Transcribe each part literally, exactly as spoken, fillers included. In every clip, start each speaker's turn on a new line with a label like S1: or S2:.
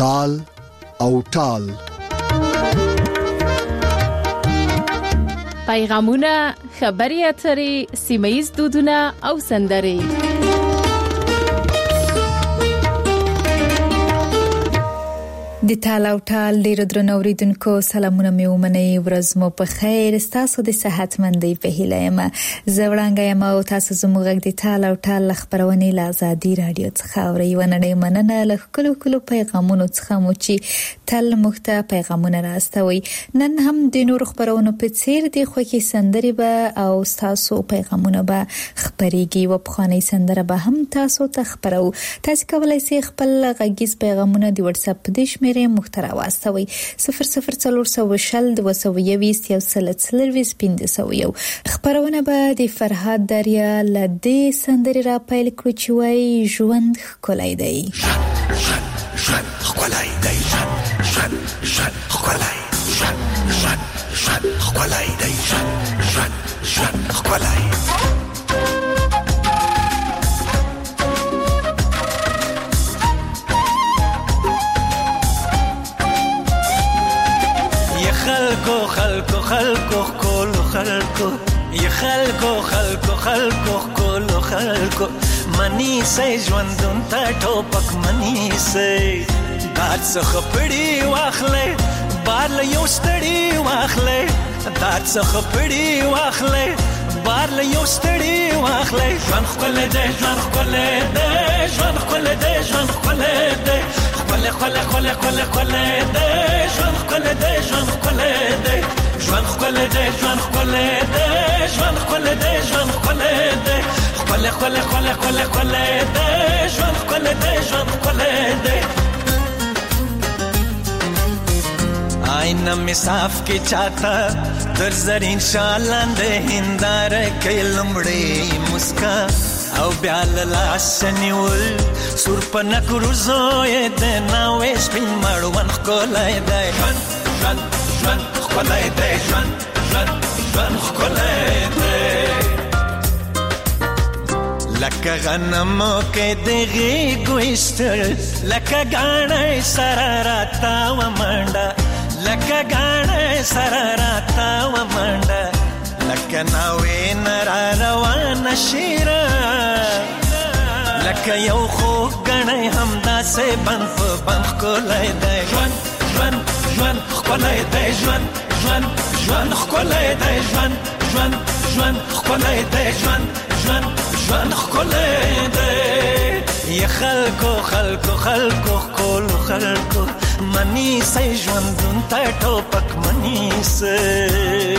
S1: تال او ټال.
S2: پیغامونه، خبري اترې، سیمه‌ییز دودونه او سندرې.
S3: د تال او ټال ډیر درنو اوریدونکو سلامونه مې ومنئ. ورځ مو په خیر. تاسو د صحت مندۍ په هیله یم. زه وړاندې یم او تاسو زموږ د تال او ټال خبرونه له آزادي رادیو څخه اورئ. وننه مننه له کلو کلو پیغامونو څخه مو چې تل مخته پیغامونه راستوي. نن هم د نور خبرونو په څیر د خوږی سندرې به او تاسو پیغامونه به خبريږي او په خاني سندره به هم تاسو ته خبرو. تاسو کولای شئ خپل غږیز پیغامونه د واتس اپ د شمیرې محتوا واستوي صفر صفر څلور سوه شل دوه سوه یویشت یو سل څلوېښت پنځه سوه یو. خبرونه به د فرهاد دریا لدې سندرې را پیل کړو چې وایي ژوند ښکلی دی.
S4: ژوند ژوند ښکلی دی. ژوند ژوند ژوند ښکلی. ژوند ژوند ژوند ښکلی دی. ژوند ژوند ژوند ښکلی.
S5: خلکو خلکو خلکو کولو خلکو ی خلکو خلکو خلکو کولو خلکو منی سي ژوندون ته ټوپک منی سي دات څخه پړی واخلې بار یو ستړی واخلې دات څخه پړی واخلې بار یو ستړی واخلې ژوند خپل دې ژوند خپل دې ژوند خپل دې ژوند خپل دې خپل خپل خپل خپل خپل دې ژوند خپل دې ژوند خپل دې ژوند خپل دې ژوند خپل دې ژوند خپل دې ژوند خپل دې خپل خپل خپل خپل خپل دې ژوند خپل دې ژوند خپل دې آینه می صاف کی چاته در زرین شالاندې هندار کې لمړې مسکا او بیال لاس نیول سور پنا کروزو یې د ناوې سپین مړون خولای دی. ژوند ژوند ژوند خولای دی. ژوند ژوند ژوند خولای دی. لکه غنم کې دغه ګوښتل لکه غاڼې سره راتا و منډه لکه غاڼې سره راتا و منډه لکه ناوې نر روان شیره لکه یو خو غاڼې همدا سه بند په بند کولای دی. ژوند ژوند ژوند کولای دی. ژوند ژوند ژوند کولای دی. ژوند ژوند ژوند کولای دی. ژوند ژوند ژوند کولای دی. ی خلکو خلکو خلکو کولو خلکو منی سي ژوندون ته ټوپک منی سي.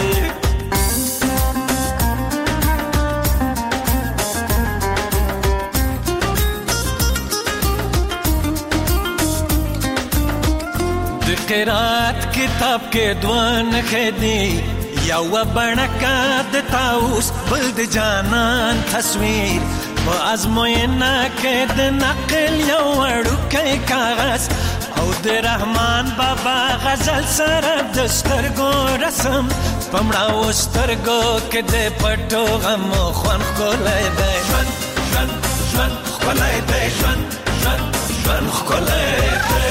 S5: قرات کتاب کې دوان خدي یو بڼکا د تاوس بل د جانان تصویر په ازموینه کې د نقل یو وړوکی کاغذ او د رحمان بابا غزل سره د سترګو رسم پمړه و سترګو کې د پټو غم خوان خولای دی. ژوند ژوند ژوند خولای دی. ژوند ژوند ژوند خولای دی.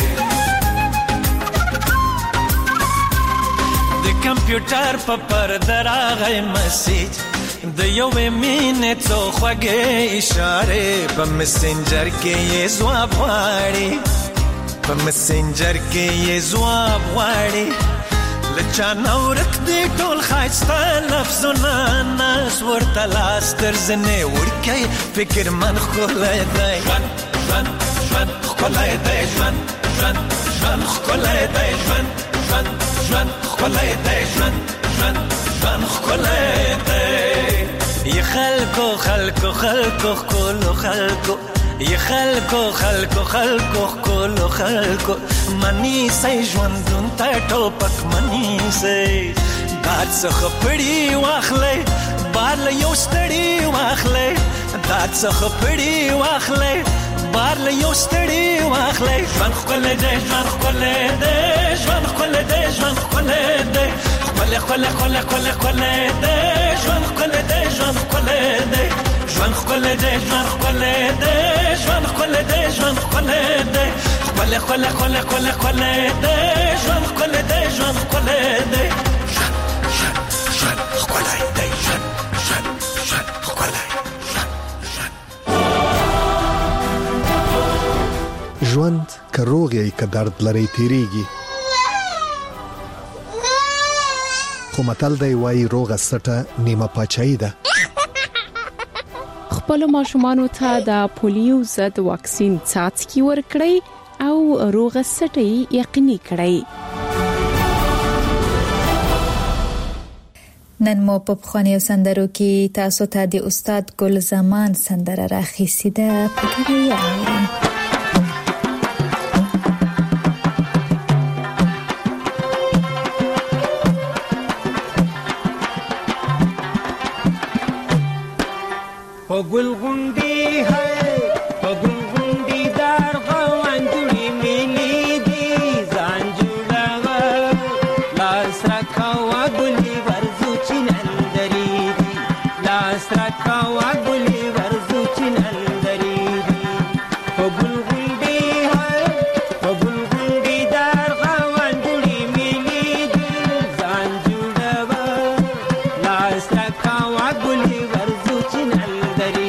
S5: کمپیوټر په پرده راغی مسیج د یوې مینې څو خوږې اشارې په مسنجر کې یې ځواب غواړي په مسنجر کې یې ځواب غواړي له چا نه ورک دي ټول ښایسته لفظونه ناس ورته لاس تر زنې وړکی فکر من ښکلی دی. ژوند ژوند ژوند ښکلی دی. ژوند ژوند ژوند ښکلی دی. ژوند ژوند ژوند ښکلی دی. ژوند ژوند ژوند ښکلی دی. ی خلکو خلکو خلکو ښکلو خلکو ی خلکو خلکو خلکو ښکلو خلکو منی سي ژوندون ته ټوپک منی سي دات څخه پړی واخلې بار یو ستړی واخلې دات څخه پړی واخلې بار یو ستړی واخلې ژوند ښکلی دی. ژوند ښکلی دی. ژوند ښکلی دی. ژوند ښکلی دی. ښکلی ښکلی ښکلی ښکلی ښکلی دی. ژوند ښکلی دی. ژوند ښکلی دی. ژوند ښکلی دی. ژوند ښکلی دی. ژوند ښکلی دی. ژوند ښکلی دی. خل خل خل خل خل د ژوند خل د ژوند خل د ژوند ژوند ژوند خل د ژوند ژوند ژوند خل
S1: ژوند که روغ یې که درد لري تیریږي، خو متل دی وایي روغه سټه نیمه پاچاهي ده.
S2: خپل ماشومانو ته د پولیو ضد واکسین څاڅکي ورکړئ او روغه سټه یقیني کړئ.
S3: نن مو په پخوانیو سندرو کې تاسو ته د استاد ګل زمان سندره راخیستې ده، پکې یې
S6: गल गुंडी है गल गुंडी दार गवान जुड़ी मिली दी जानजुड़ा लास रखावा गुली वर्जू चिनंदरी दी लास रखावा गुली वर्जू चिनंदरी दी गल गुंडी है गल गुंडी दार गवान जुड़ी मिली दी जानजुड़ा लास रखावा गुली वर्जू चिनंदरी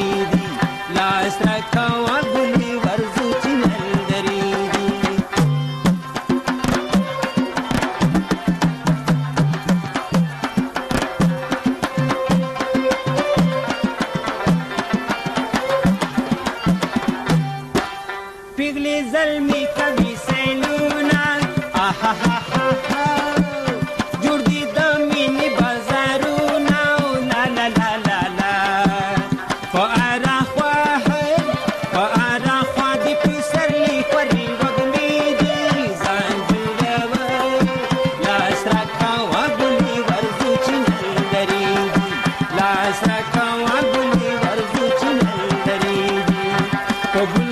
S6: पिघले ज़ल्मी कभी सैलूना आहा हा हा हा जुर्दी दमीनी बाजारूना ला ला ला ला ला फ़आरा ख़्वाह फ़आरा ख़्वाह दी पिसरली करी वगमी दी ज़ांजुरवा लासरा खावा गुली वर्जू चिनंदरी दी लासरा खावा गुली वर्जू चिनंदरी दी कबूल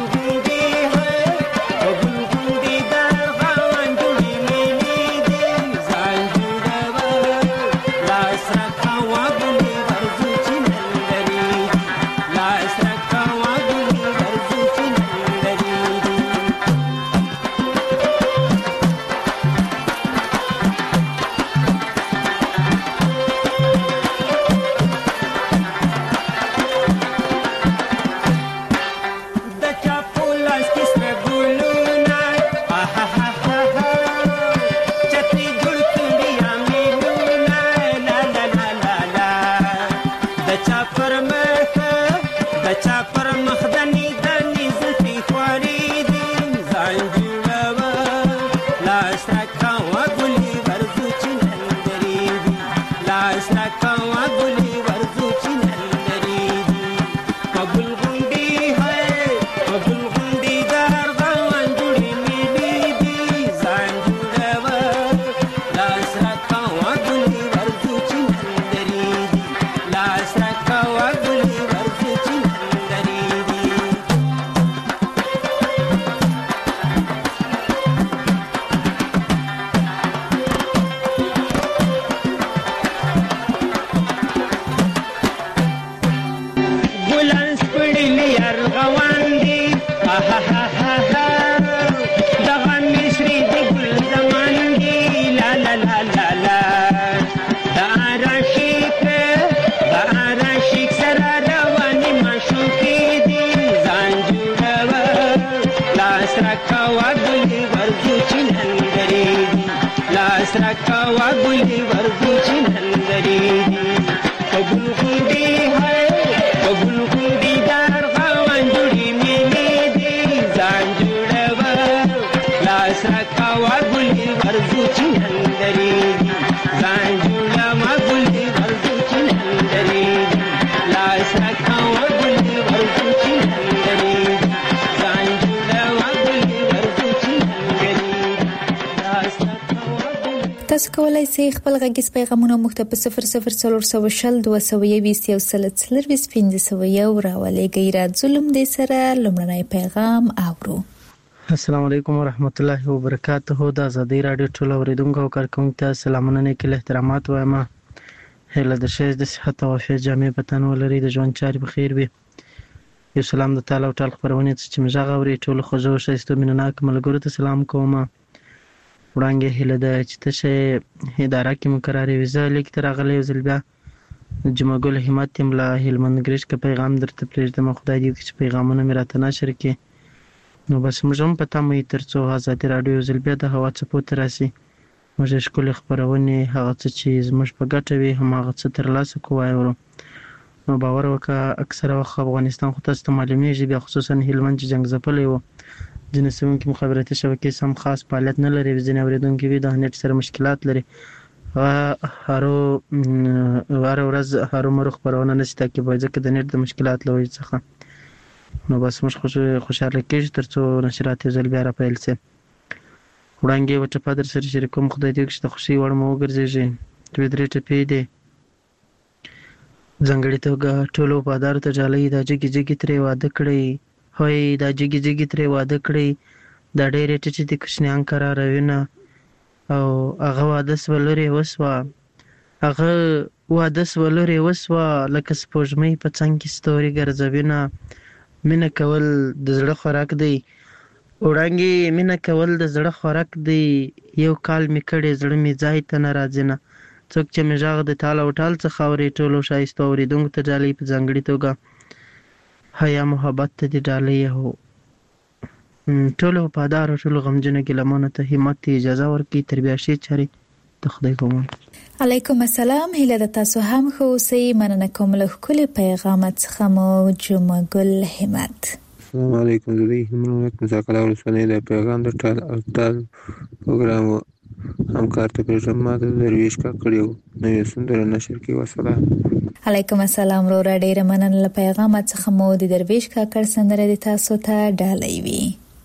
S6: تاسو کولای شئ خپل غږیز پیغامونه مخ ته په صفر صفر څلور سوه شل دوه سوه یویشت یو سل څلرویشت پنځه سوه یو راولېږئ. راځو لومړی سره لومړنی پیغام اورو.
S7: السلام علیکم ورحمت الله وبرکاته. د ازادي رادیو ټول اوریدونکو او کارکونکو ته سلامونه نیکه احترامات وایم. هله د شه د صحت او عافیت جامع پتن ولري، د ژوند چارې بخیر وي. یو سلام د تعالی او تعالی خبرونه چې مزه غوړي ټول خوځو شایسته مینناک ملګرو ته سلام کوم. وړاندې هله د چې ته اداره کې مقرره ویزه لیک تر غلې وزل بیا جمعګل همت تملا هلمند ګریش کا پیغام درته پرېږدم. خدای دې چې پیغامونه مې راته نشر کړي. نو بس موږ هم پته مې تر څو آزادي رادیو وزل بیا د هوا څپو ته راسي موږ ښکلې خبرونه هغه څه چې زموږ په ګټه وي هم هغه څه ترلاسه کوو وایو. نو باور وکړه اکثره وخت افغانستان خو تاسو ته معلومیږي بیا خصوصا هلمند چې جنگ ځپلی و ځینې سیمو کې مخابراتي شبکې سم خاص فعالیت نه لري. ځینې اورېدونکي وي د نت سره مشکلات لري. هرو هر ورځ هرومرو خبرونه نشي تعقیبوي ځکه د نت د مشکلات له وجې څخه. نو بس موږ خوشحاله کېږو تر څو نشرات یو ځل بیا راپیل شي. وړاندې یوه ټپه در سره شریکوم. خدای دې وکړي چې د خوښۍ وړ مو وګرځېږي. دوې درې ټپې دي. ځانګړې توګه ټولو وفادارو ته ډالۍ دا جګې جګې ترې واده کړی هوی دا جګې جګې ترې واده کړی دا ډېرې ټیټې دي کوچنیان قراروینه او هغه واده سوه لرې وسوه هغه واده سوه لرې وسوه لکه سپوږمۍ په څنګ کې ستوري ګرځوینه. مینه کول د زړه خوراک دی وړانګې مینه کول د زړه خوراک دی. یو کال مې کړی زړه مې ځای ته نه راځي نه څوک چې مې غږ د ټال او ټال څخه اوري ټولو ښایسته اورېدونکو ته ډالۍ په ځانګړې توګه حیا محبت ته دې ډالۍ هو ټولو وفادارو ټولو غمجنو ګیلمانو ته همت اجازه ورکړي تر بیا ښې چارې د خدای په امان.
S3: علیکم السلام. هیله د تاسو هم ښه اوسئ. مننه کوم له ښکلي پیغام څخه مو جمعه ګل همت.
S8: السلام علیکم. زه د هلمند مذاکره ولسوالۍ د پیغام د ټال او ټال پروګرام همکار ته پرېږدم. ما د درویش کاکړ یو نوې سندره نشر کړې. وسلام.
S3: علیکم السلام. وروره ډېره مننه له پیغام څخه مو د درویش کاکړ سندره د تاسو ته ډالۍ وي.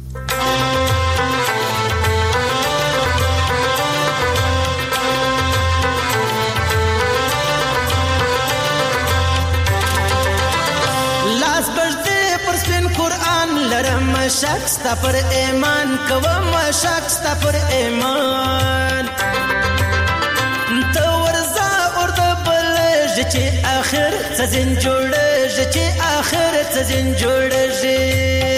S5: لاس بجدې پر سپین قرآن لرم شک ستا پر ایمان کوم شک ستا پر ایمان ته ورځه اور د بلږي چې آخر څه ځین جوړږي چې آخر څه ځین جوړږي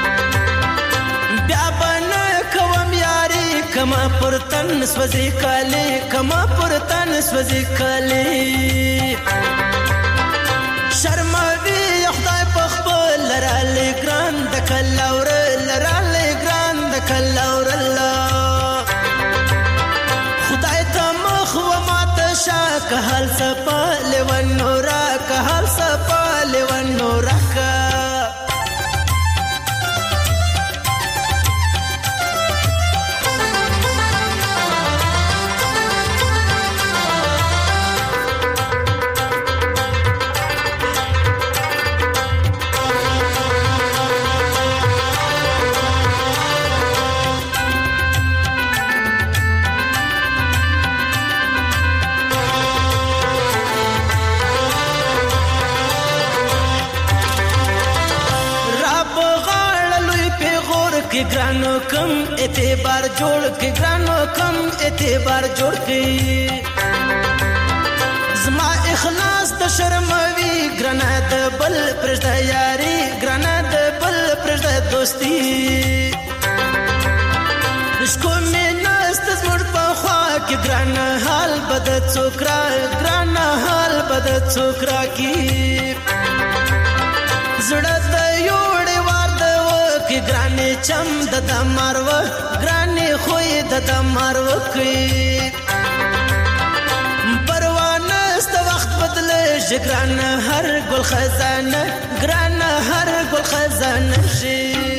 S5: بیا بنه کوم یاري کما پر تن سوځي کالي کما پر تن سوځي کالي شرموي خدای په خپل لرالي ګران د کلاور لرالي ګران د کلاور الله خدای ته مخ و ماته شاک هل سپال و نورا که هل سپال و نورا که کې ګرانو کم اعتبار جوړ کې ګرانو کم اعتبار جوړ کې زما اخلاص د شرموي ګرانه د بل پرځه یاري ګرانه د بل پرځه دوستي شکو مې نست زموږ په خوا کې ګرانه حال بد څوکرا ګرانه حال بد څوکرا کې زړه د یوړې وار د وکي ګرانې چم د دمارو ګرانې خوې د دمارو کې پروانه ست وخت بدله ګرانه هر ګل خزانه ګرانه هر ګل خزانه شي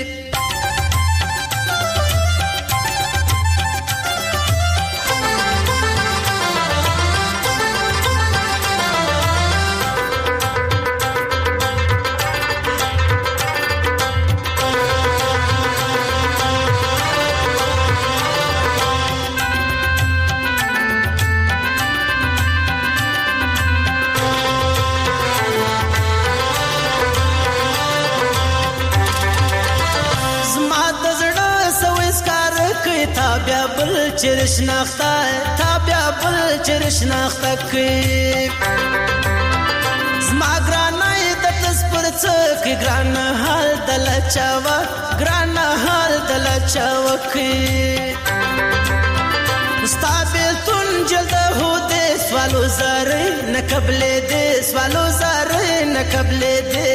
S5: چرش نختا تابیا بل چرش نختا کی زما گرانای د تس پر څک ګران حال دل چاوا ګران حال دل چاوکي مستقبل تون جلد هو دے سوالو زاره نه قبل دے سوالو زاره نه قبل دے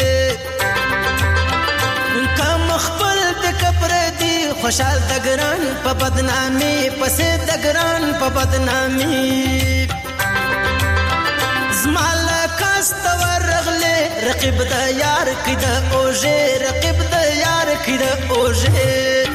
S5: کم خپل د کبر دی خوشحال دګران په بدنامي پسې دګران په بدنامي زمال کاست ورغله رقیب د یار کده اوجه رقیب د یار کده اوجه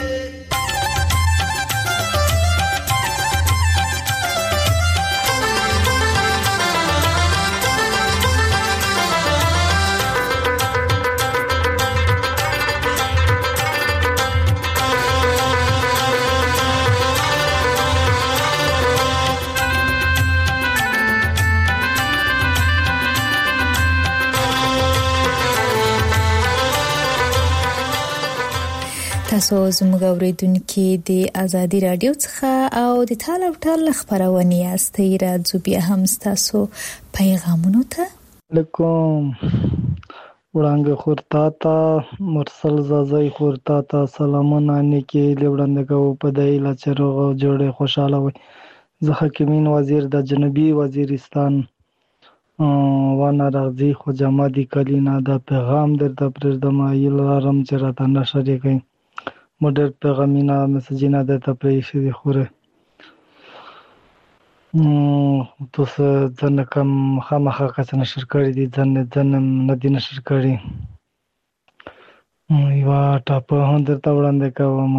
S3: تاسو زموږ اوریدونکو د ازادي رادیو څخه او د ټال او ټال خبرونه یاستئ راځو بیا هم تاسو پیغامونه ته
S9: علیکم وړاندې خورتا تا مرسل زازای خورتا تا سلامونه نیکی لوړندګو په دایله چروغ جوړه خوشاله وي زه حکیمین وزیر د جنوبي وزیرستان وانا راځي خو جمادي کلینا د پیغام درته پرځدم ایل رم چرته نشری کوي مدر پیغامینا مسجینا درته پېښې دي خوره تاسو ځنه کوم خامخا کس نشر کړی دي ځنه ځنه ندی نشر کړی یوا ټاپ هم درته وړاندې کوم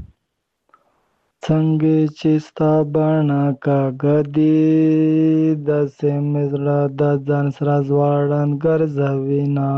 S9: څنګه چې ستا باڼه کاږدي د سیمزړه د ځان سره ځوړن ګرځوي نه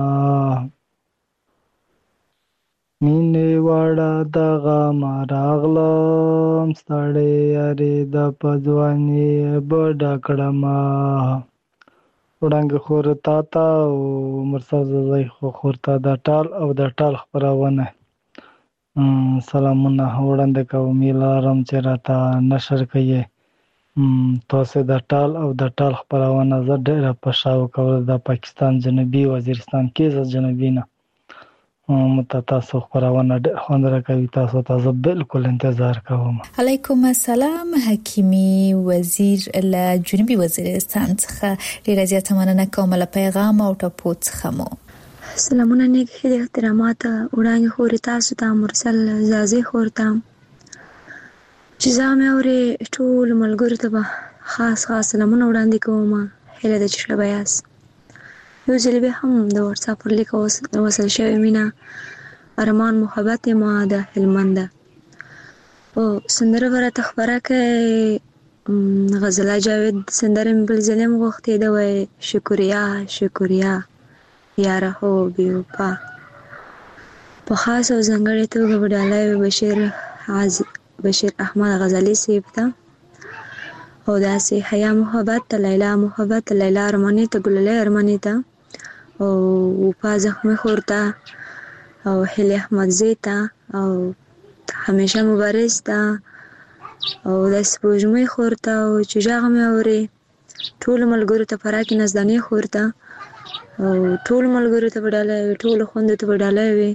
S9: مینې واړه دغه ما راغلم ستړی یارې د په ځواني بډه کړمه وړانګې خور تا ته او مرسل زازی خور ته د ټال او د ټال خپرونه سلامونه وړاندې کوم یلارم چې راته نشر کوي تاسو د ټال او د ټال خپرونه زه ډېره په شاو کول د پاکستان جنوبي وزیرستان کې ز جنوبي نه مت تاسو خبرونه خوندره کوي تاسو ته بالکل انتظار کوم
S3: علیکم السلام حکیمی وزیر له جنوبي وزیرستان څخه ډیره زیاته مننه کوم له پیغام او ټاپو څخه مو
S10: سلامونه نیک احترامات وړاندې خور تاسو ته مرسل زازي خورته چې زما اوري ټول ملګرو ته خاص خاص سلامونه وړاندې کوم هله د چشبایاس یو ځل به هم د واتس اپ پر لیک وصل شوی مینا ارمان محبت ما د هلمند او سندره ورته خبره کوي غزل جاوید سندره بل ظلم وختي دا وای شکریا شکریا یاره هو بیوپا په خاص او ځنګړې توګه وډالای بشیر حاضر بشیر احمد غزالی سیبتا او داسې حیا محبت لیلا محبت لیلا ارمانی ته ګلله ارمانی ته او په زخمه خورتا او هلی احمد زیتا او همیشه مبارز تا او د سپوږمۍ خورتا او چې ژغه مې اوري ټول ملګرو ته پراکې نزدانې خورتا او ټول ملګرو ته وډاله ټول خوند ته وډاله وي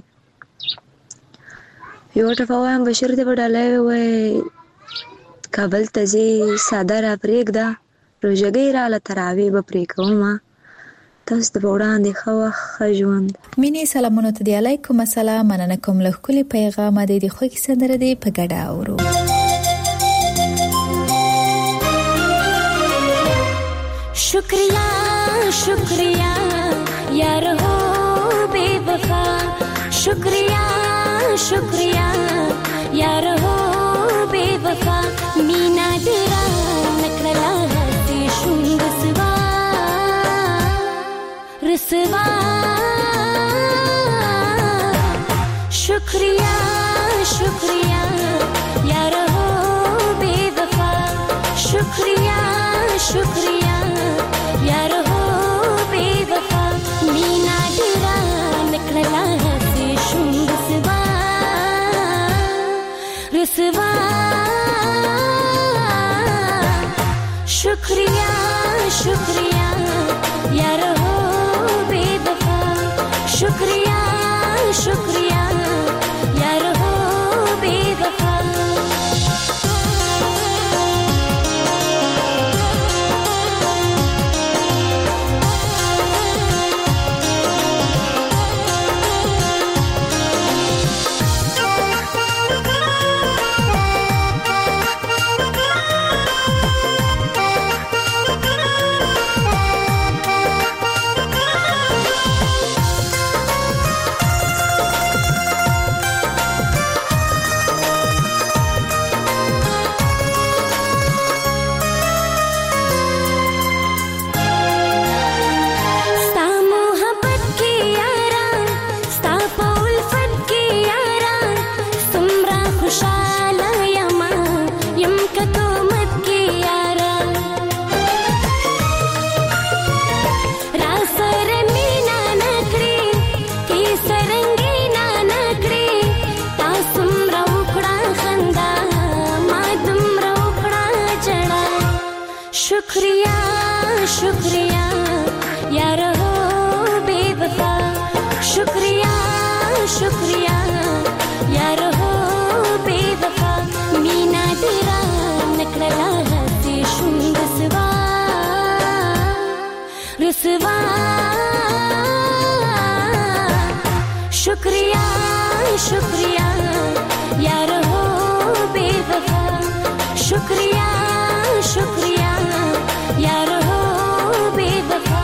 S10: یو ټفاوام بشیر ته وډاله وي کابل ته زی ساده را پرېږده روژګۍ راله تراوی به پرې کومه تاسو ته وړاندې ښه وخت ښه ژوند
S3: مینې سلامونه ته دی علیکم السلام مننه کوم له ښکلي پیغامه دی د خوږې سندره دی په ګډه اورو
S11: شکریہ شکریہ یار ہو بے وفا شکریہ شکریہ یار ہو بے وفا مینا تیرا نکړلا دې شوم رسوا رسوا شکریہ شکریہ یار ہو بے وفا شکریہ شکریہ یار ہو بے وفا مینا تیرا نکړلا دې شوم رسوا رسوا شکریہ شکریہ یار ہو بے وفا शुक्रिया यार हो बेवफा शुक्रिया शुक्रिया यार हो बेवफा शुक्रिया शुक्रिया यार हो बेवफा मीना तेरा नकला हसी शुंग रसवा रसवा शुक्रिया शुक्रिया यार हो बेवफा शुक्रिया शुक्रिया यार हो बेवफा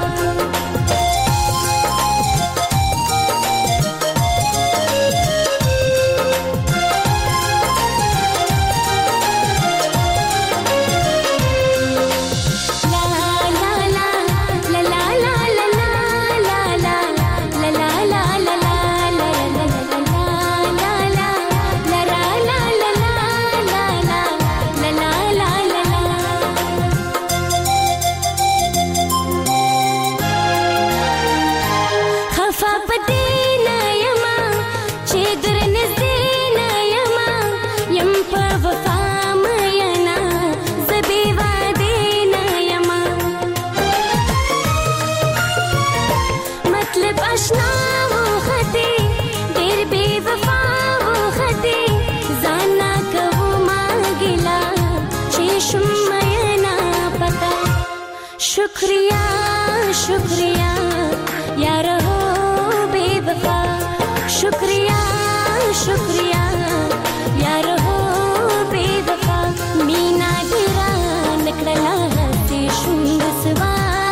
S11: शुक्रिया शुक्रिया यार हो बेवफा शुक्रिया शुक्रिया यार हो बेवफा मीना तेरा नकला हसी शुंग रसवा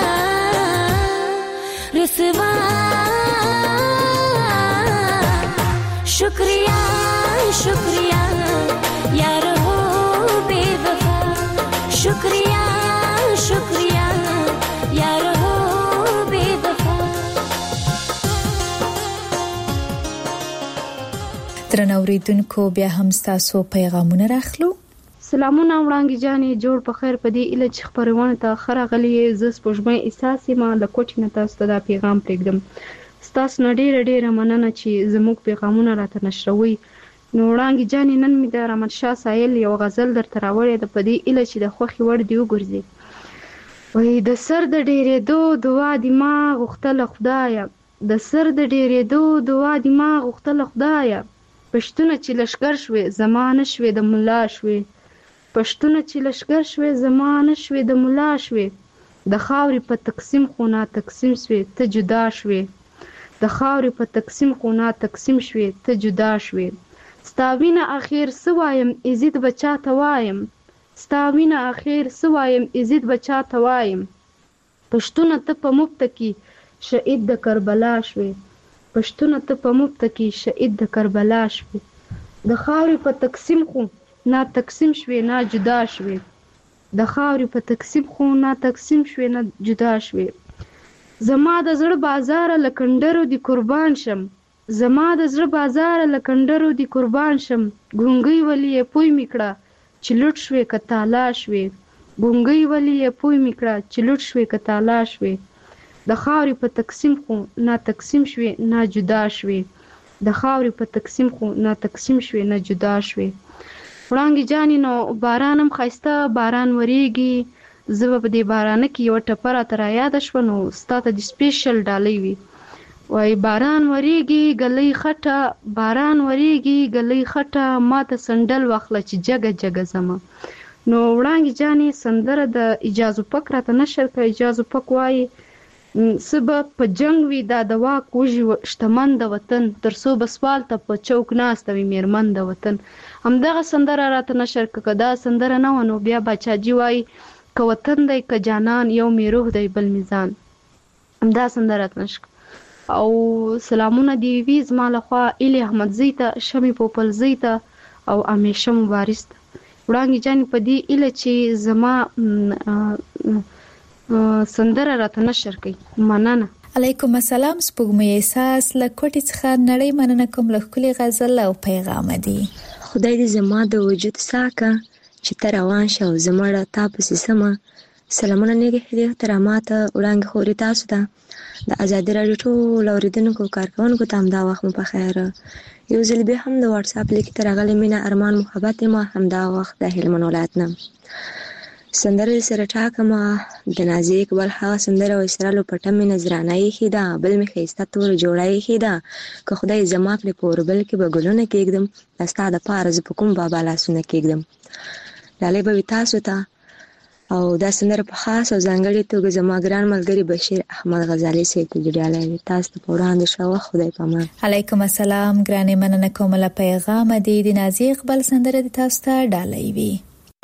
S11: रसवा शुक्रिया शुक्रिया यार हो बेवफा शुक्रिया शुक्रिया यार हो बेवफा
S3: درنوریدونکو بیا هم تاسو پیغامونه راخلو.
S12: سلامونه وړاندې جانې جوړ په خیر په دې اله چې خبرونه ته خره غلي ز سپوږمۍ احساسي ما له کوټې نه تاسو ته دا پیغام پرېږدم. ستاسو نه ډېره ډېره مننه چې زموږ پیغامونه راته نشروي. نو وړاندې جانې نن مې د رحمت شاه سایل یو غزل درته راوړې ده په دې اله چې د خوښې وړ دې وګرځي. وای د سر د ډېرېدو دعا دې ما غوښتله خدایه د سر د ډېرېدو دعا دې ما غوښتله خدایه پښتونه چې لشکر شوې زمانه شوې د ملا شوې پښتونه چې لشکر شوې زمانه شوې د ملا شوې د خاورې په تقسیم خو نا تقسیم شوې ته جدا شوې د خاورې په تقسیم خو نا تقسیم شوې ته جدا شوې ستا وینه اخر څه وایم عزت به چاته وایم ستا وینه اخر څه وایم عزت به چاته وایم پښتونه ته په مفته کې شهید د کربلا شوې پښتونه ته په مفته کې شهید د کربلا شوې د خاورې په تقسیم خو نا تقسیم شوې نا جدا شوې د خاورې په تقسیم خو نا تقسیم شوې نا جدا شوې زما د زړه بازار لکندرو دی قربان شم زما د زړه بازار لکندرو دی قربان شم ګونګي ولی پوی میکړه چې لټ شوې کتالا شوې ګونګي ولی پوی میکړه چې لټ شوې کتالا شوې د خاورې په تقسیم خو نا تقسیم شوې نا جدا شوې د خاورې په تقسیم خو نا تقسیم شوې نا جدا شوې وړانګې جانې نو باران هم ښایسته باران وریږي زه به په دې بارانه کې یوه ټپه راته رایاده شوه نو ستا ته د سپیشل ډالۍ وي وای باران وریږي ګلې خټه، باران وریږي ګلې خټه، ما ته سندل واخله چې جګه جګه زما. نو وړانګې جانې سندره د اجازو پک راته نشر کړه. اجازو پک وایي سبا په جنگ وي دا د واک وږي شتمن د وطن، تر څو به سوال ته په چوک ناسته وي میرمن د وطن. همدغه سندره راته نشر کړه. دا سندره نه وه. نو بیا باچاجي وایي که وطن دی که جانان، یو مې روح دی بل میزان. همدا سندره راته نشر. او سلامونه دی وی زما لخوا ایلی احمدزی ته، شمې پوپلزی ته او امیشه مبارز ته. وړانګې جانې په دې ایله چې زما سندره راته نشر کړي. مننه.
S3: علیکم السلام. سپوږمۍ احساس له کوټې څخه نړۍ مننه کوم له ښکلي غزل او پیغام دی.
S10: خدای دې زما د وجود ساکه چې ته روان شه او زمړه تا پسې سمه. سلامونه نیک هدیه احترامات وړاندې خوري تاسو ته د ازادي راډیو ټول اوریدونکو کارکونکو ته همدا وخت مو په خیر. یو ځل بیا هم د واتس اپ لیک ته راغلی مینه ارمان محبت ما همدا وخت د هلمند ولایت نه سندره سره ټاکمه د نازي اقبال هغه سندره او اسرالو پټه مې نظرانه یې خیدا بل مې خيسته تور جوړه یې خیدا که خدای زما کړې پوربل کې بګلونه کېږدم استا د پارز په کوم بابا لاسونه کېږدم. لاله به تاسو ته او دا سندره په خاص او ځانګړي توګه زما ګران ملګری بشیر احمد غزالی سي ته ډیاله تاسو ته وړاندې شو. خدای پامان.
S3: علیکم السلام. ګرانې مننه کوم له پیغام دی د نازي اقبال سندره د تاسو ته ډالۍ وي.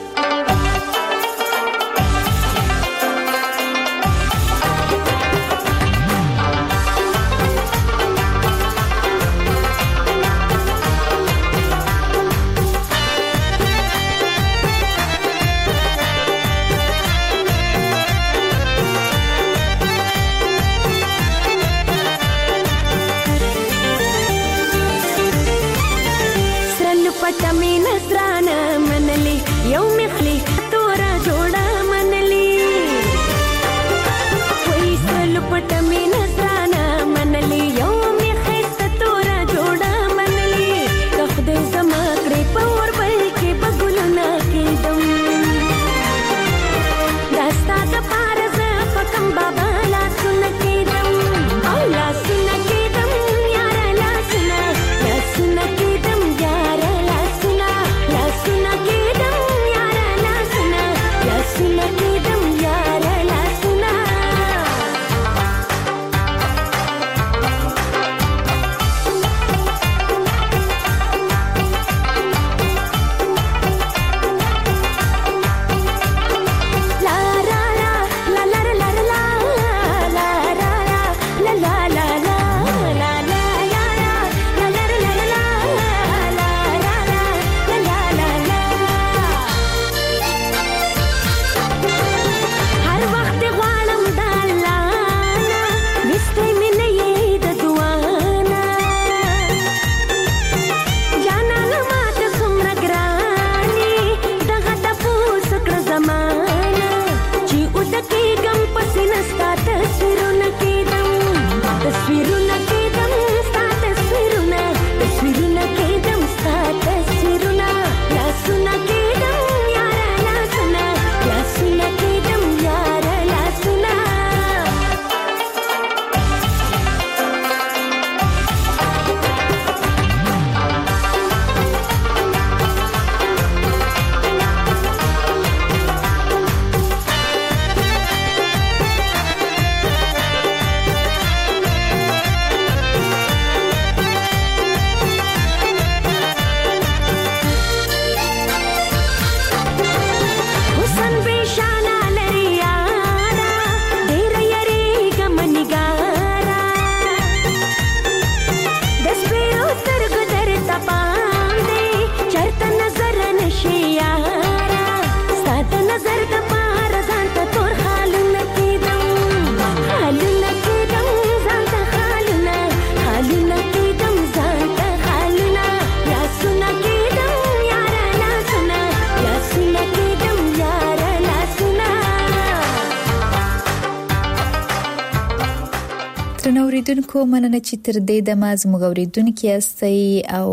S3: اوریدونکو مننه چې تر دې د ما زموږ اوریدونکو یاستئ او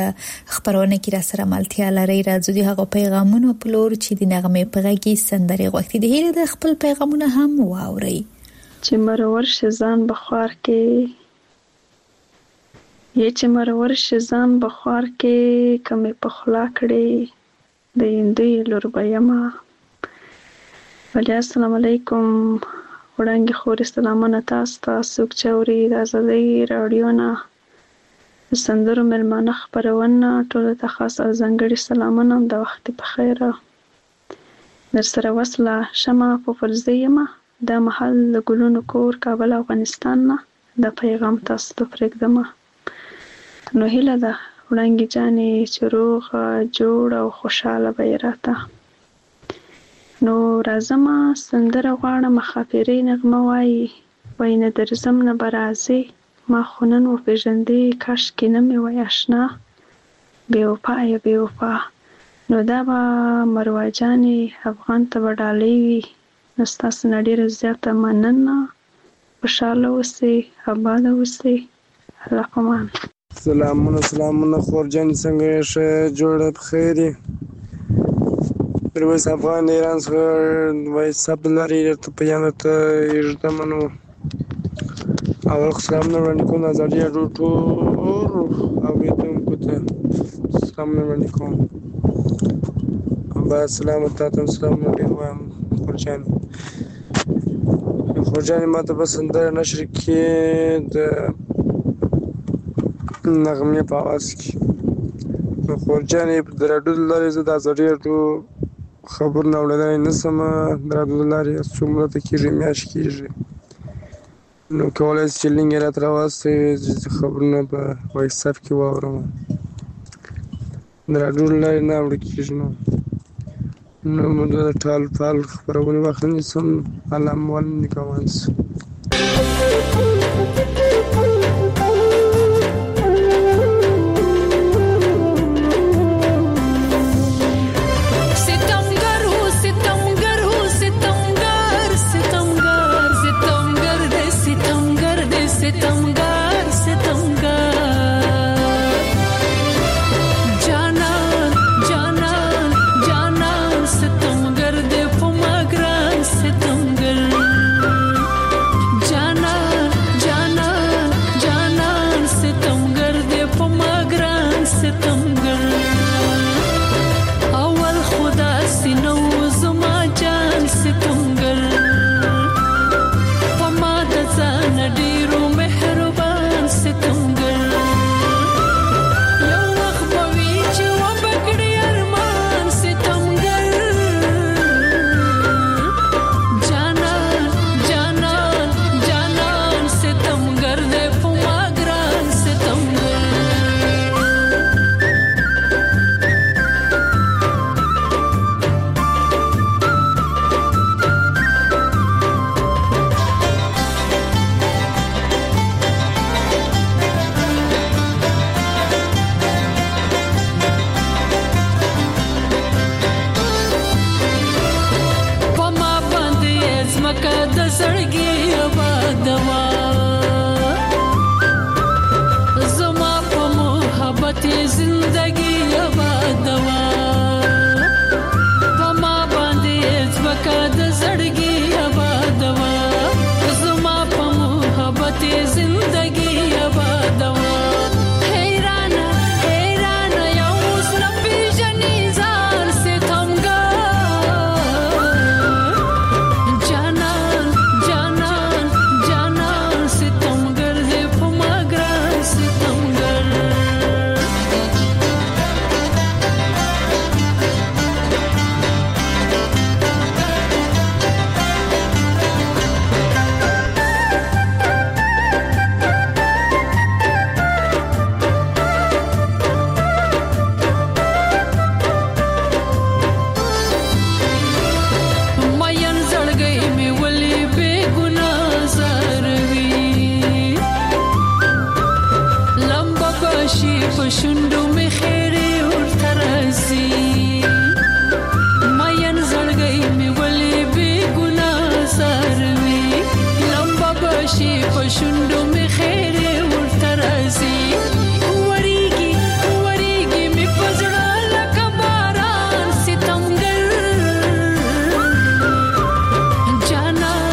S3: خبرونه کې را سره ملتیا لري. راځو د هغه پیغامونو په لور چې د نغمه په غږی سندري غوښتي د هیله د خپل پیغامونه هم واوري.
S13: چې مرور شزان بخوار کې یې چې مرور شي ځان بخوار کې کمې په خوله کړې د هندوی لور به یمه. ولی السلام علیکم وړانګې خورې، سلامونه تاسو ته څوک چې اوري د ازادۍ راډیو نه د سندرو مېلمانه خپرونه، ټولو ته خاص او ځانګړي سلامونه. د وخت په خیر در سره وصله شمه پوپلزی یمه. دا محل د ګلونو کور کابل افغانستان نه د پیغام تاسو ته پرېږدمه. نو هیله ده وړانګې جانې چې روغ جوړ او خوشحاله به یې راته. نو راځمه سندره غواړم، خاپیرۍ نغمه وایي وایي نه درځم نه به راځې، ما خو نن وپېژندې کاشکې نه مې وای اشنا، بې وفا یا بې وفا. نو دا به مروه جانې افغان ته به ډالۍ وي. نو ستاسو نه ډېره زیاته مننه. خوشحاله اوسئ، اباده اوسئ. الله پامان.
S14: سلامونه سلامونه خور جانې، څنګه یې؟ ښه جوړه بخیر یې؟ میرویس افغان ایران څخه وایي سب لري درته په یاد درته یږدمه. نو اول خو سلامونه وړاندې کوم د ازادي راډیو ټولو اورېدونکو ته سلامونه وړاندې کوم. باید سلام تا ته هم سلامونه ډېر وایم خور جانې. خور جانې ما ته به سندره نشر کړي د نغمې په اواز کې. نو خور جانې د راډیو له لارې زه د ازادي راډیو خبرونه اورېدلی نه شم. د راډیو له لارې څو موده کېږي، میاشت کېږي. نو کولی شئ چې لینک یې راته راواستوئ چې خبرونه په وایساپ کې واورم. د راډیو له لارې نه اورېدل کېږي. نو نو د ټال ټال خپرونې وخت نه نیسم، الله مو ولې کوان شي.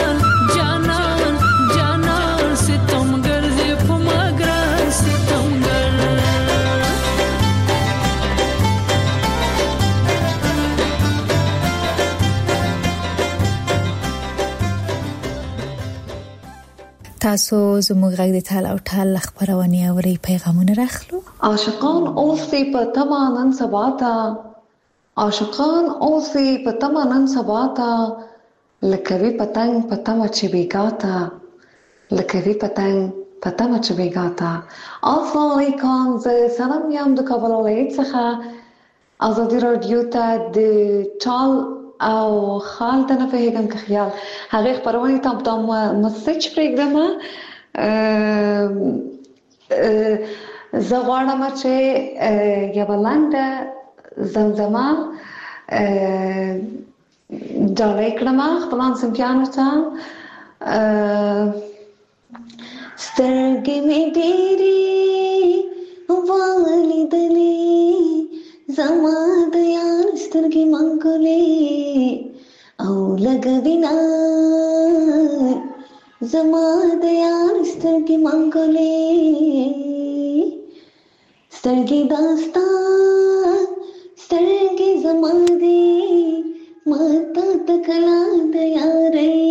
S15: Don't
S3: تاسو زموږ غږ د تال او ټال خبرونه اوري پیغامونه راخلو.
S15: عاشقان اوسې په تمه نن سبا ته، عاشقان اوسې په تمه نن سبا ته، لکوي پتنګ په تمه چې بیګا ته، لکوي پتنګ په تمه چې بیګا ته. السلام علیکم، زه سلام یم د کابل ولایت څخه. ازادي رادیو ته د ټال او خال ته نه فهمم که خیال هغه خبرونه ته په مسج پروګرام زه غواړم چې یو لاندې زمزمه ډالۍ کړم خپلان سمپیانو ته. سترګې مې ډېرې والیدلې، زما د یار سترګې منګولې او لګوینا، زما د یار سترګې منګولې، سترګې داستا سترګې زما دې ماته تکلا د یارې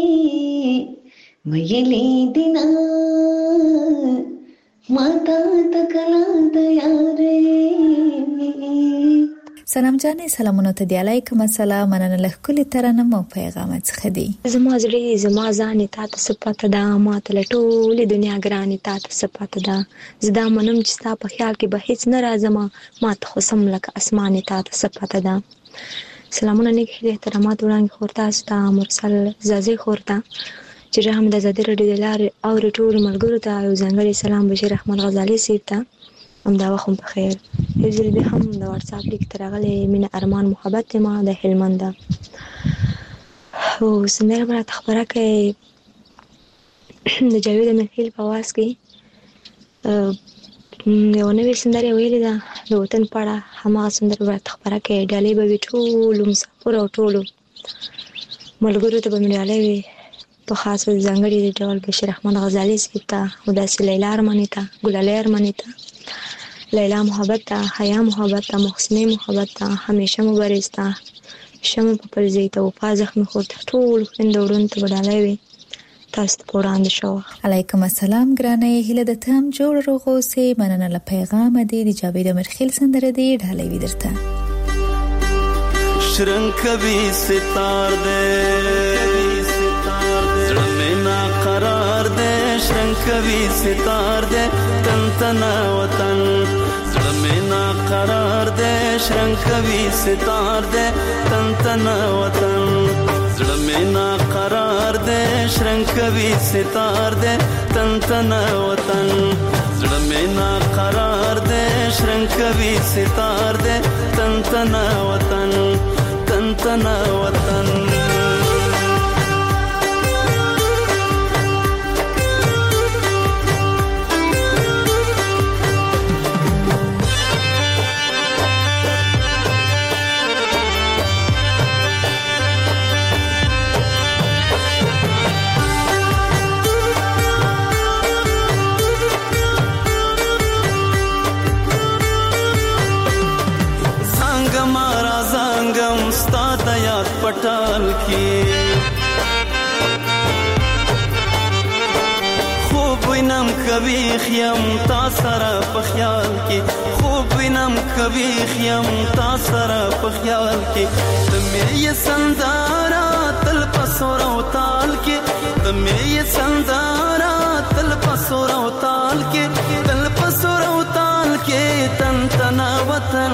S15: ویلې دینا، ماته تکلا د یارې.
S3: سلام جانې، سلامونه ته دی. علیکم السلام. مننه له کلی ترنم او پیغام څخه دی.
S10: زما زړه زما ځان ته صفات ده، ما ته ټول دنیا ګرانې ته صفات ده. زدا منم چې ستا په خیال کې به هیڅ نه راځم، ما ته خو سم لکه اسمان ته صفات ده. سلامونه نیک هیله احترامات وړاندې خورتا ستا مرسل زازي خورتا چې رحم د زادي رډي د لارې او ټول ملګرو ته یو ځانګړی سلام بشیر احمد غزالی سیب ته هم دا وخت په خیر. یو ځل به هم د واتس اپ لیک ترغلې مینه ارمان محبت ما د هلمند او سندره مې خبره کوي د جاوید محفل په واس کې یو نوې سندره ویلې ده د وطن پاړه. همغه سندره مې خبره کوي ډالې به ټول مسافر او ټول ملګرو ته به مې ډالې په خاص ځانګړي ډول بشیر احمد غزالی سیب ته او داسې لیلا ارمانی ته، ګلالۍ ارمانی ته، لیلا محبت ته، حیا محبت ته، محسنه محبت ته، همیشه مبارز ته، شمع په پرزی ته، وفا زخمی خورد ټول خویندورون ته بدالی وي. تاسو ته وړاندې شو.
S3: علیکم السلام ګرانې، هیله د تم جوړ روغ اوسې. مننه له پیغام دی د جاوید مرخیل سندره دی ډالۍ وي درته.
S5: شرنګ کوي ستار دې زړه مې نا قرار دې، شرنګ کوي ستار دې تن تنا وطن، زړه مې نا قرار دې شرنګ کوي ستار دې تن تنا وطن، زړه مې نا قرار دې شرنګ کوي ستار دې تن تنا وطن، زړه مې نا قرار دې شرنګ کوي ستار دې تن تنا وطن، تن تنا وطن. پټال کې خوب وینم کوي خیم تا سره په خیال کې، خوب وینم کوي خیم تا سره په خیال کې، د مې سندارا تل پسور او تال کې، د مې سندارا تل پسور او تال کې، تل پسور او تال کې تن تنا وطن،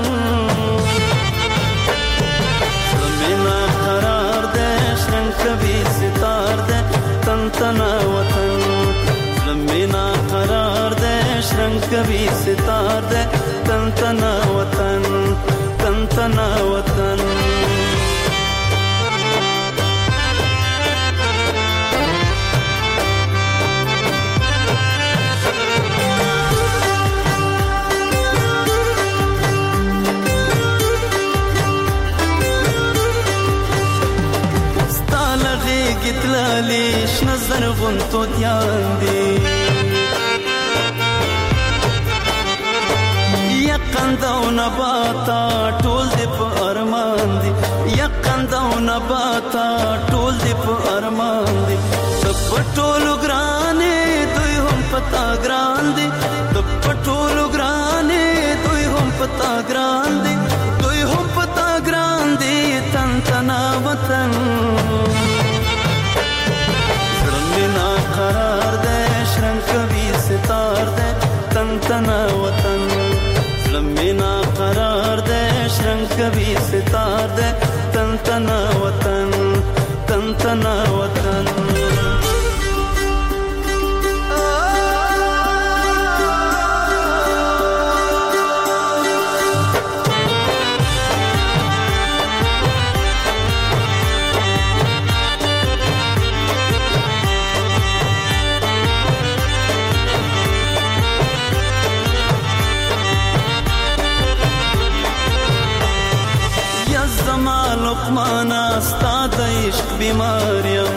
S5: زمینا قرار دے شرنگ کبھی ستار دے تن تنا وطن، زمینا قرار دے شرنگ کبھی ستار دے تن تنا وطن، تن تنا وطن. گتلالی شنظر غنتو دیان دی یقند او نباتا ټول دی په ارمان دی، یقند او نباتا ټول دی په ارمان دی، په ټولو ګرانې
S16: کوي ستار دے تن تنا وطن تن تنا وطن لقمانا ستا د عشق بیماریم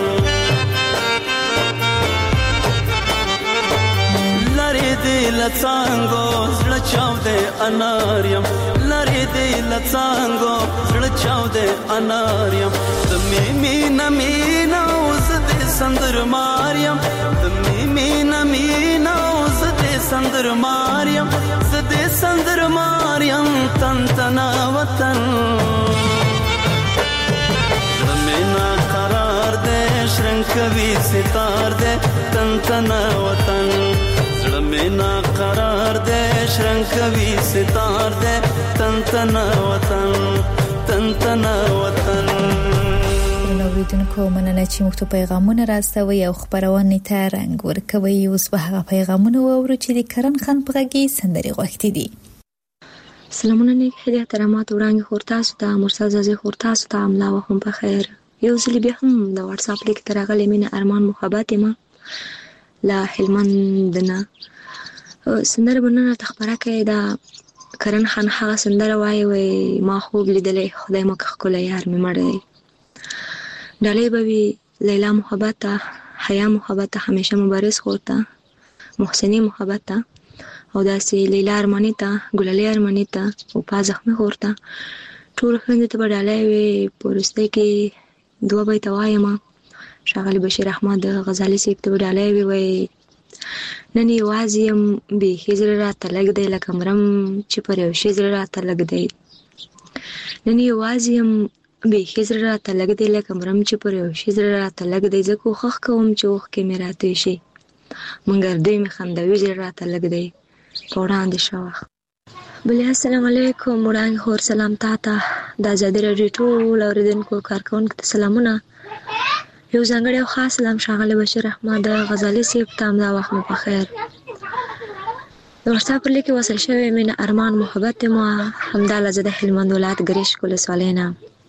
S16: لری دی لڅانګو زړه چاو دې اناریم لری دی لڅانګو زړه چاو دې اناریم د میمی نمینا اوس دې سندر ماریم د میمی نمینا اوس دې سندر ماریم زدې سندر ماریم تن تنا وطن مینا قرار دے شرنگ کوي ستار دے تن تنا وطن زړه مینا قرار دے شرنگ کوي ستار دے تن تنا وطن تن تنا وطن
S3: نوریدونکو مننه چې موږ ته پیغامونه راستوي او خبرونه ته رنګ ورکوي اوس به هغه پیغامونه وورو چې د کرن خان په غږی سندري غوښتي دي.
S10: سلامونه نیک هدیه احترامات وړاندې خور تاسو ته مرسل زازي خور تاسو ته املا وهم په خیر یو ځل بیا هم د واتس اپ لیک ترغلې مینه ارمان محبت ما لا حلمندنا سندره بننه تخبره کې دا کرن خان هغه سندره وایي وای ما خوب لیدلې خدای مکه کوله یار می مړې ډالې بوي لیلا محبت حیا محبت همیشه مبارز خورتا محسنی محبت او داسې لیلا ارمانی ته ګلالي ارمانی ته او پازخمه خورتا ټول خويندې ته ډالې وي پرسته کې دوه بیت وایم شاغلی بشیر احمد غزالی سیب ته ډالې وي وای نن یوازیم به هجر را تلګ دی لکه مرم چې پر یو شی زړه را تلګ دی نن یوازیم به هجر را تلګ دی لکه مرم چې پر یو شی زړه را تلګ دی زکه خوخ کوم چې وخ کې میراته شي مونږ دې می خندوي زړه را تلګ دی قرآن دې شوخ بل السلام علیکم وړاندې خور سلام تاته د آزادی رادیو ټول اوریدونکو کارکونکو ته سلامونه یو ځانګړی او خاص سلام شاغلی بشیر احمد غزالی سیب ته امدا وخت مو په خیر ورسته پر لیکي وصل شوی مینه ارمان محبت ما همدا لزده هلمند ولایت ګریش کول سوالینا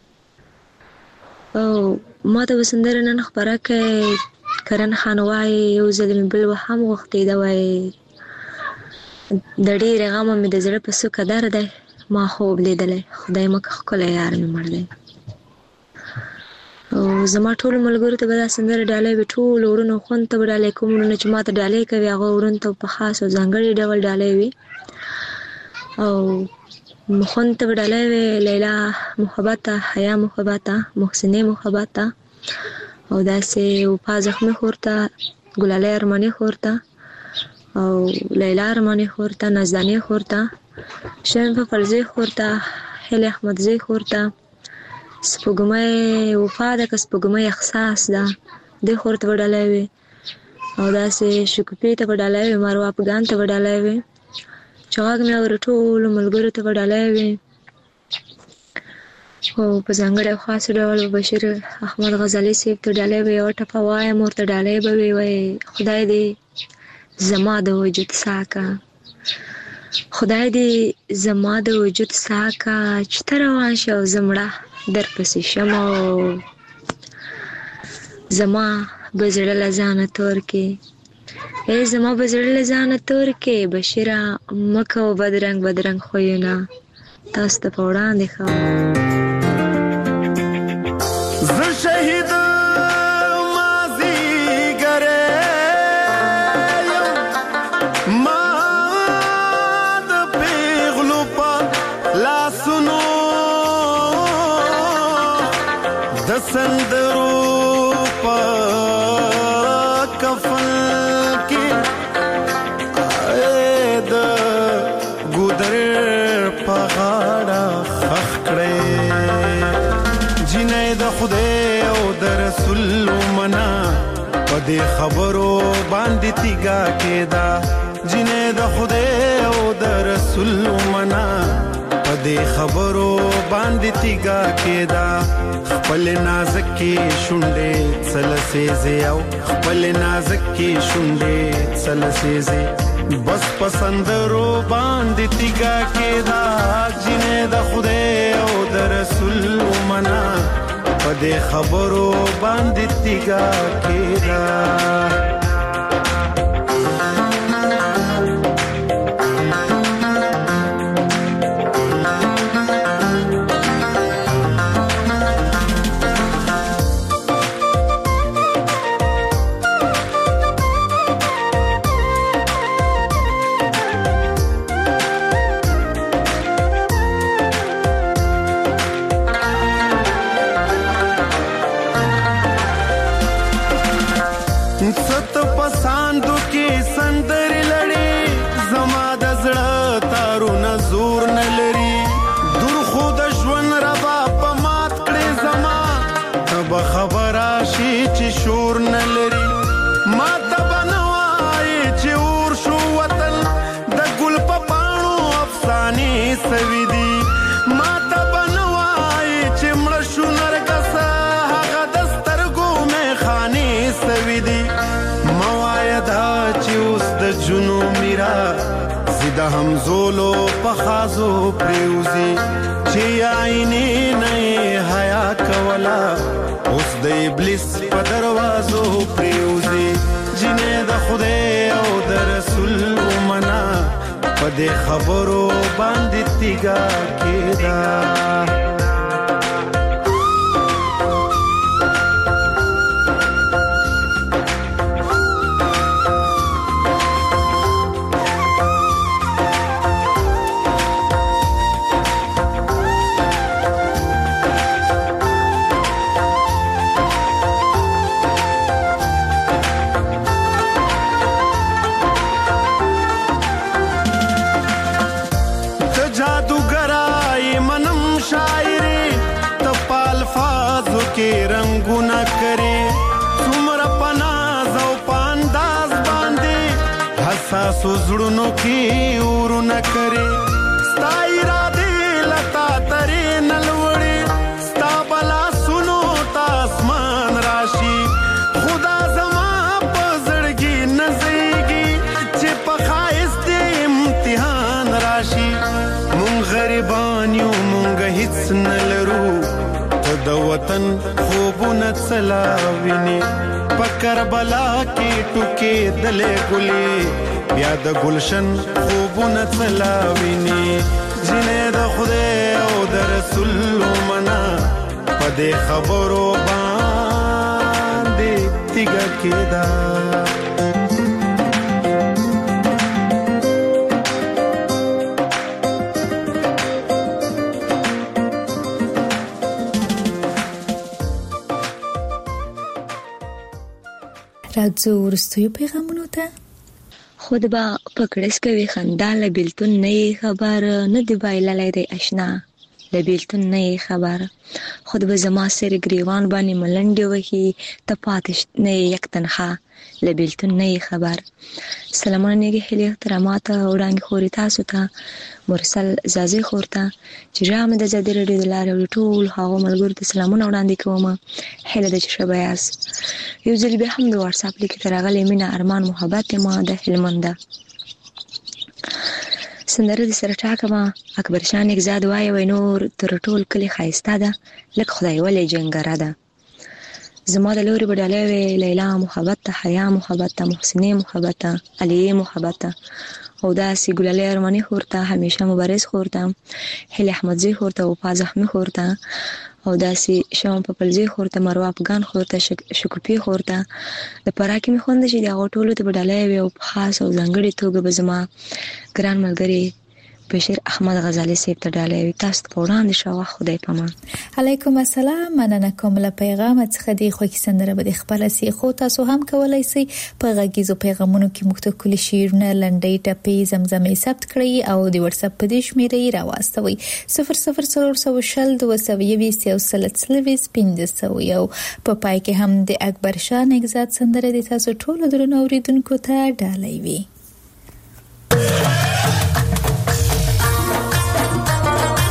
S10: او ما ته وسندر نن خبره کې کرن خان وای یو ځل بل وهم وختي دا وای د ډېر غم مې د زړه په سکه درد ما خوب لیدلې خدای مکه کوله یار مې مړ دی او زما ټول ملګرو ته به دا سندره ډالۍ به ټول ورونو خوند ته به ډالۍ کوم ورونه چې ما ته ډالۍ کوي هغه ورونو ته په خاص او ځانګړي ډول ډالۍ وي او خوند ته به ډالۍ وي لیلا محبت حیا محبت محسنی محبت او داسې وپا زخمي خورته ګلالۍ ارماني خورته او لیلا ارماني خورته نازداني خورته شین په فرزي خورته هله احمدزي خورته سپوږمۍ وفا ده که سپوږمۍ احساس ده د خورته وډالای وي او داسې شکوپې ته وډالای وي ماروا افغان ته وډالای وي چاغ مې ورټول ملګرو ته وډالای وي او په ځانګړي خاص ډول بشیر احمد غزالی سیب ته وډالای وي او ټپه وای مورته ډالای به وي خدای دې زما د وجود ساکا خدای دې زما د وجود ساکا چې تر روان شو زمړه در پسې شمو زما بزړه لزانه تور کې ای زما بزړه لزانه تور کې بشیره مکه و بدرنګ بدرنګ خوینه تاسو ته په وړاندې خو ز شهید
S17: سندرو پا کفن کی اید گودر پا غاڑا خخ کڑے جنای دا خدای او دا رسول منا پا دی خبرو باندی تیگا کیدا جنای دا خدای او دا رسول منا پدې خبرو باندې تیګا کېدا خپل نازک کې شونډې سلسېزه او خپل نازک کې شونډې سلسېزه بس پسندرو باندې تیګا کېدا جنې د خدای او د رسول منا پدې خبرو باندې تیګا کېدا هم زولو پخازو پریوزی چی آئینی نئی حیا کولا اس د ابلیس په دروازو پریوزی جنې د خدای او د رسول منا په دې خبرو باندې تیګا کېدا ساسو زړونو کې ورونه کرے ستا اراده لتا ترې نلوړې ستا بلا سنو تاسمان راشي خدا زما په زړګي نزيږي چې په خایست امتحان راشي مونږ غریبان یو مونږ هیڅ نلرو ته د وطن خوبونه څلاوینې په کربلا کې ټوکې دلې ګلې بیا د گلشن خوبونه څلاویني جنې د خدای او د رسول منا په دې خبرو باندې تیګا کېدا
S3: راځو ورستیو پیغامونو ته
S10: خود با پکړس کوي خندا له بیلتون نه خبر نه دی بایللای دی آشنا له بیلتون نه خبر خود به زما سر گریوان باندې ملنډي وهي ته پاتش نه یک تنها له بیلتون نه خبر سلامونه نیګه هلي احترامات وړاندې خوري تاسو ته مرسل زازي خورته چې رام د زدي رډي د لارې ټول هغه ملګرو ته سلامونه وړاندې کوم هله د شبياس یو ځل به هم د واتس اپ لیک ترغلې مینا ارمان محبت ما د هلمنده سندره د سره ټاکما اکبر شان اگزاد وای و نور تر ټول کلی خایسته ده لکه خدای ولې جنګره ده زما د لوري بداله وی لیلا محبت حیا محبت محسنه محبت علی محبت او دا سی ګلالي ارمانی خورته همیشه مبارز خورته هله احمدزی خورته او پازخمی خورته او دا سی شوم په پلزی خورته مروه افغان خورته شکوپی خورته د پراکی می خوند شي د غټولو ته بداله وی او خاص او ځنګړي توګه به زما ګران ملګری بشیر احمد غزالی سیب ته ډالې تاسو په وړاندې شو خدای پامان
S3: علیکم السلام مننه کوم له پیغام څخه دی خو کې سندره به خپل سي خو تاسو هم کولای شئ په غږیزو پیغامونو کې مختلف شیرونه لنډۍ ټپې زمزمې ثبت کړئ او د واتس اپ په دې شمیرې راوستوي صفر صفر صفر شل دوه سوه بیست یو سل څلوېښت پنځه سوه یو په پای کې هم د اکبر شاه نگزاد سندره د تاسو ټول درنو اوریدونکو ته ډالۍ وي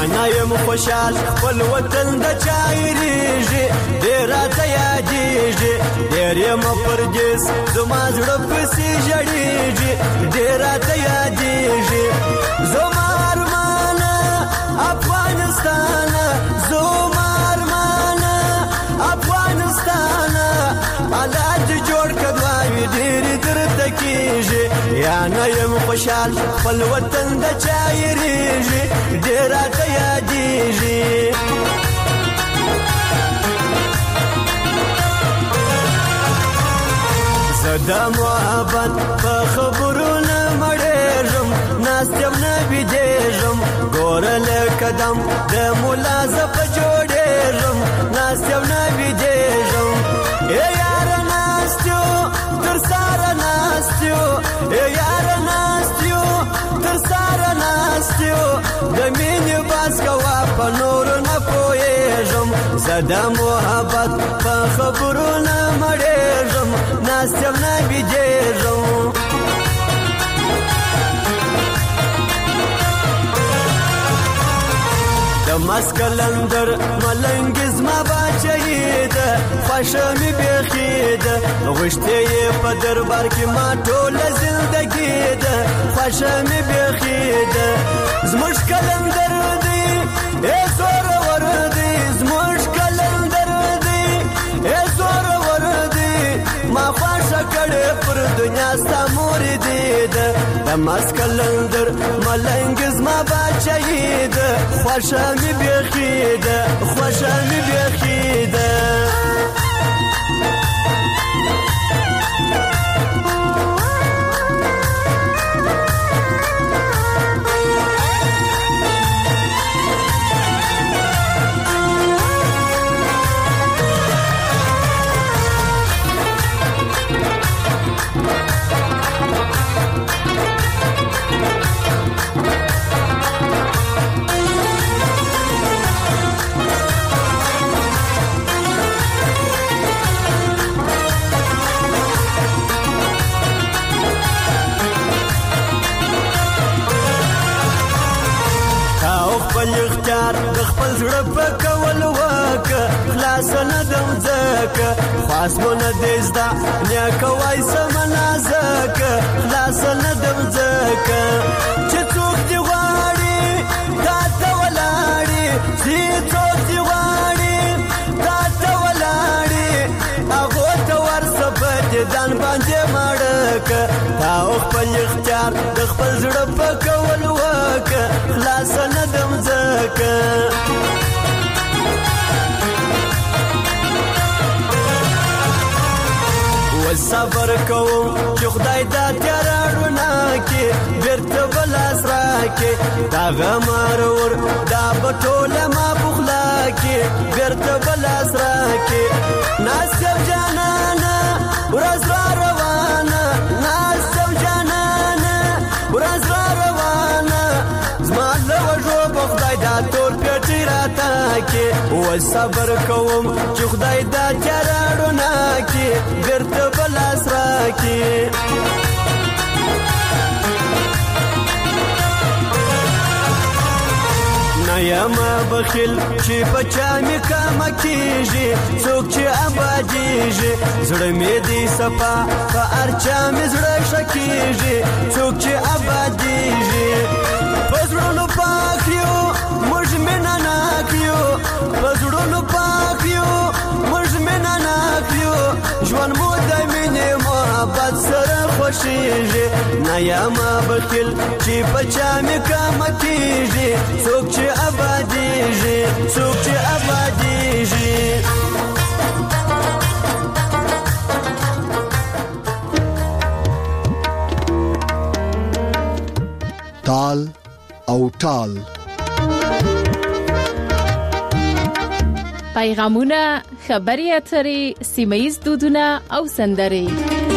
S16: نه یم خوشحال خپل وطن د چایریږي ډېر راته یادېږي ډېر یم پردیس زما زړه پسې ژړېږي ډېر راته یادېږي زما ارمانه افغانستانه زما ارمانه افغانستانه الله دې جوړ کړه دعاوې ډېرې درته کېږي یا نه یم خوشحال خپل وطن د چایریږي ډېر راته یادېږي زه د محبت په خبرو نه مړېږم ناست یم نه بېدېږم ګوره له قدم د ملا زه په جوړېږم ناست یم نه بېدېږم ای یاره ناست یو تر ساره ناست یو ای یاره ناست یو تر ساره ناست یو د مینې باز کوه په نورو نه پوهېږم زه د محبت په خبرو نه مړېږم ناست یم نه بېدېږم د مسکلندر ملنګ زما باچهی ده خوښه مې بیخي ده غوښتې یې په دربار کې ما ټوله زندګي ده خوښه مې بیخي ده زموږ کلندر دی ای زورور دی زموږ کلندر دی ای زورور دی ما خوښه کړې پر دنیا ستا مور دی ده د مسکلندر ملنګ زما باچهی ده خوښه مې بیخي ده خوښه مې بیخي ده د خپل زړه په کول وکه خلاص نه دم ځکه خاص مو نه دی زده نیکه وای سمنا ځکه خلاص نه دم ځکه چې څوک دې غواړي تا ته ولاړي چې څوک دې غواړي تا ته ولاړي هغو ته ورسه په دې ځان باندې مړکه تا خپل اختیار د خپل زړه په کول وکه خلاص نه دم ځکه صبر کوم چې خدای دا تیاره رڼا کې بېرته به لاس راکړي دا غم ارور دا به ټوله ما پخلا کې بېرته به لاس راکړي ناست یم جانانه ورځ را روانه ناست یم جانانه ورځ را روانه زما له وږو به خدای دا تور پیټۍ راته کې و صبر کوم چې خدای دا تیاره رڼا کې بېرته به لاس راکړي نه یم بخیل چې په چا مې کمه کېږي څوک چې ابادېږي زړه مې دی صفا په هر چا مې زړه ښه کېږي څوک چې ابادېږي په زړونو پاک یو موږ مینه ناک یو په زړونو پاک یو موږ مینه ناک یو ژوند مو د مینې محبت سره خوښېږي نه یم بخیل چې په چا مې کمه کېږي څوک چې ابادېږي څوک چې ابادېږي
S1: تال او ټال
S2: پیغامونه خبري اترې سیمایي دودونه او سندرې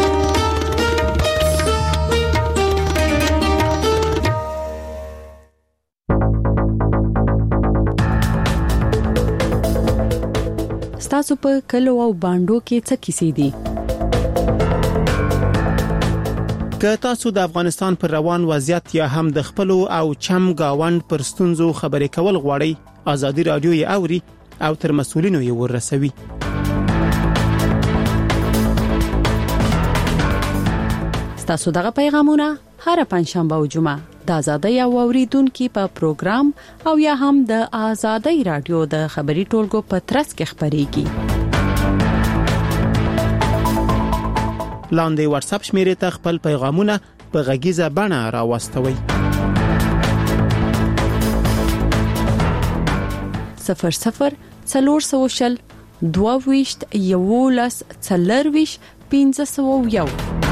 S18: ستاسو په کلو او باندو کې څه کیسې دي
S19: که تاسو د افغانستان پر روان وضعیت یا هم د خپل او چم گاوند پر ستونزو خبرې کول غواړئ، ازادي رادیو یې اوري او تر مسؤلینو یې ورسوي.
S18: تاسو دغه پیغامونه هر پنځشنبه او جمعه د آزادۍ او اوریدونکو په پروګرام او یا هم د آزادۍ رادیو د خبري ټولګو په ترڅ کې خبريږي.
S19: لاندې واتس اپ شمیرې ته خپل پیغامونه په غږیزه بڼه راوستوئ.
S18: صفر صفر څلور سوشل دوه ویشت یولس څلور ویشت پنځه سوه یو.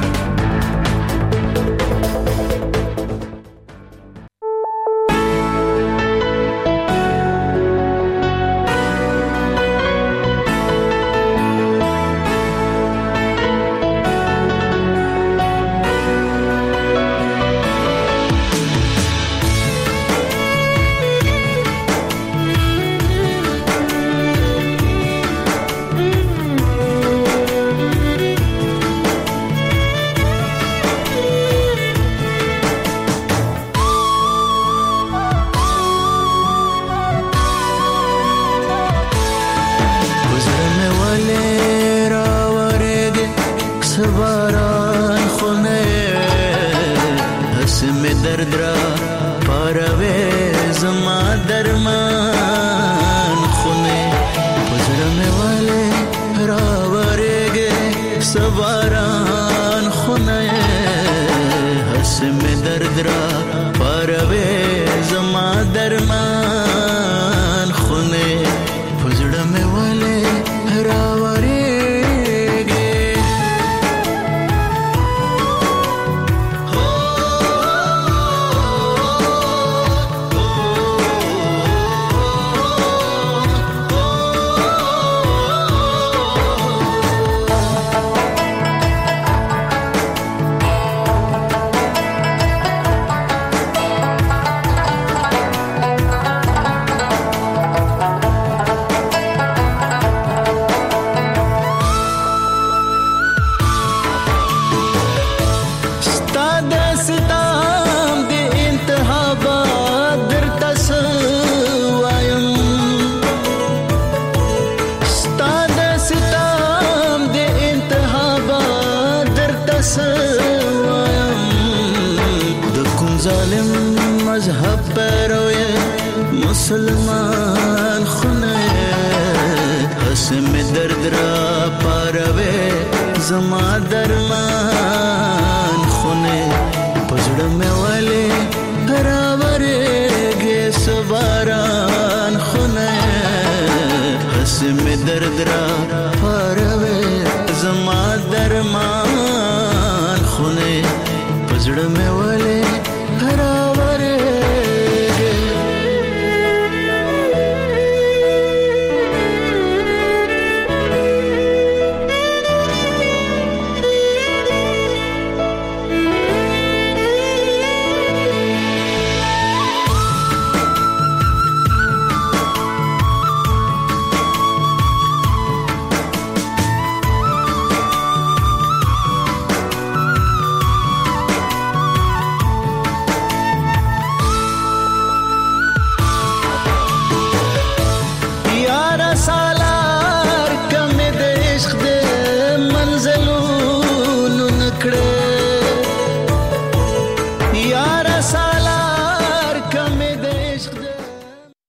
S16: مسلمان خونه حسم درد را پاروي زما درمان خونه پزړه مې والي